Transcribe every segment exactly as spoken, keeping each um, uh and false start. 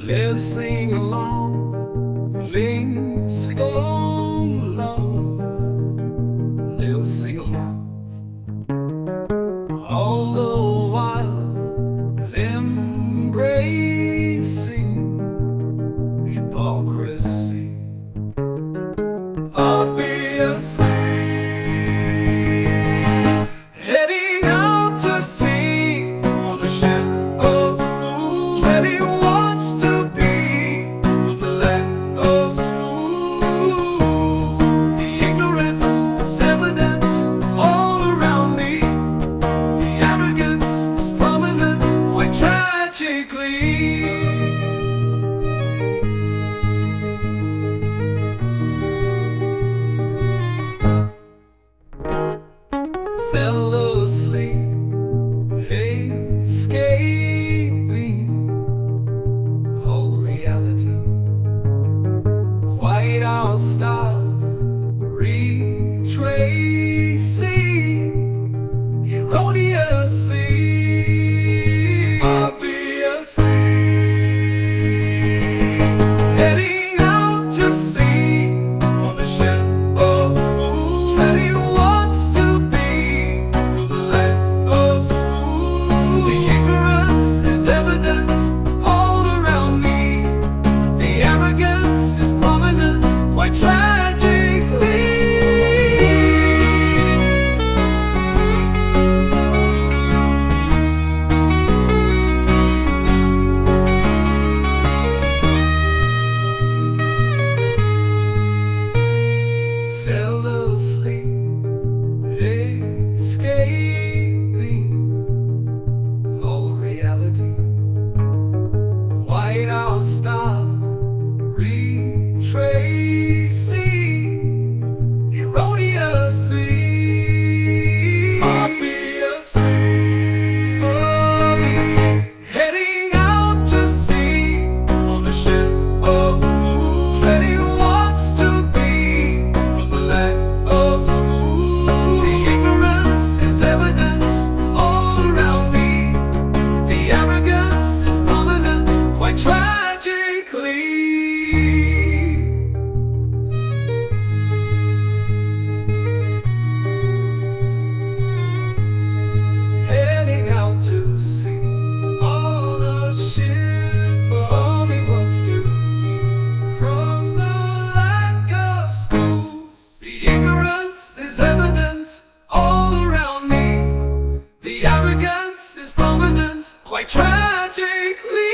Let's sing along, sing, sing along. Let's sing along. All the while embracing hypocrisy. Obviously, heading out to sea on a ship of fools. That he wants to be on the land of fools. The ignorance is evident all around me. The arrogance is prominent quite tragically. Zealously escaping all reality. White Owl style retracing erroneously. Obviously, heading out to sea on a ship of fools. That he wants to be on the land of fools. The ignorance is evident all around me. The arrogance is prominent quite tragically. Zealously escaping all reality. White Owl style retracing erroneously. Obviously, obviously, heading out to sea on a ship of fools. That he wants to be on the land of fools. The ignorance is evident all around me. The arrogance is prominent quite tragically. Heading out to sea on a ship, all he wants to be from the lack of schools. The ignorance is evident all around me. The arrogance is prominent quite tragically.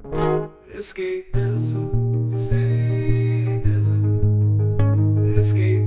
Escapism, sadism, escape.